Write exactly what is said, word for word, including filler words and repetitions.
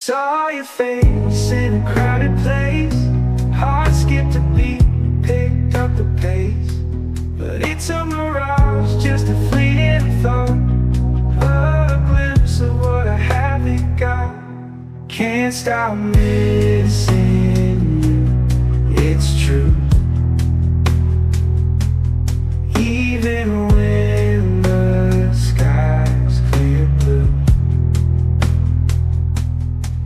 Saw your face in a crowded place. Heart skipped a beat, picked up the pace. But it's a mirage, just a fleeting thought, a glimpse of what I haven't got. Can't stop missing you, it's true.